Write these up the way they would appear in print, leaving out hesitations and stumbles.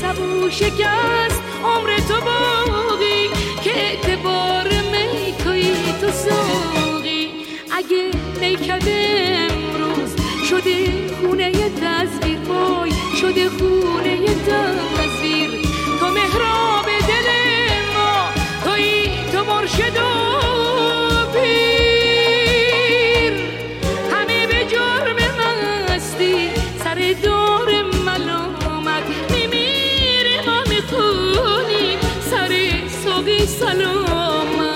سبو شکست عمر تو باقی که اعتبار میکایی تو ساقی. اگه نیکده امروز شده خونه تصویر، وای شده خونه تصویر. تو محراب دل ما، تویی تو مرشد و پیر. همه به جرم مستی سر دار ملامت میمیره، ما میخونیم سر ساقی سلامت.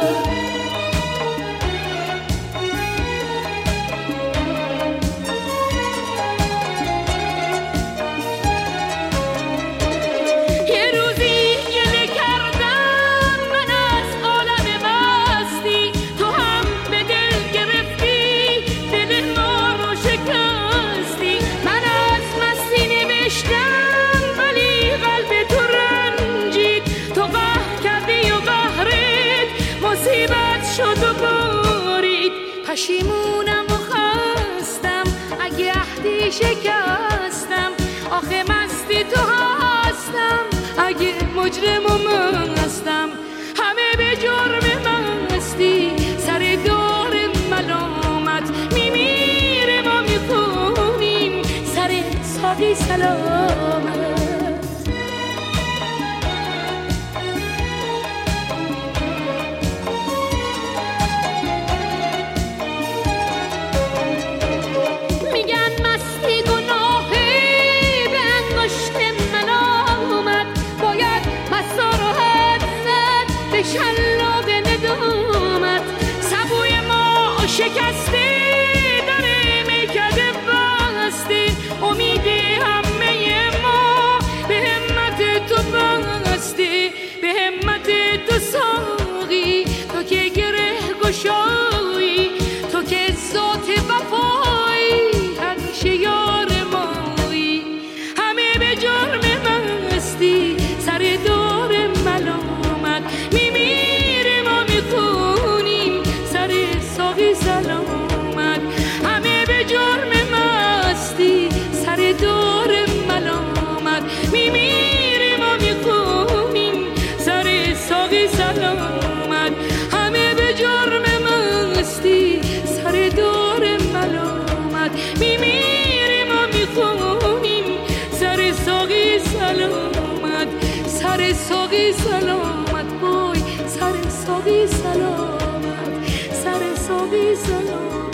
پشیمونم و خستم اگه عهدی شکستم، آخه مستی تو هستم اگه مجرم و مستم. همه به جرم مستی سر دار ملامت میمیره، ما میخونیم سر ساقی سلامت. شلاق ندامت سبوی ما شکسته، داره میکده بسته. امید همه ما به همت تو بسته، به همت تو ساقی. تو که گره گشایی، تو که ذات وفایی، همیشه یار مایی. همه به جرم مستی سر دار ملامت میمیره، ما میخونیم سر ساقی سلامت. همه به جرم مستی سر دار ملامت میمیره، ما میخونیم سر ساقی سلامت. همه به جرم مستی سر دار ملامت میمیره، ما میخونیم سر ساقی سلامت. سر ساقی سلامت، وای سر ساقی سلامت، سر ساقی سلامت.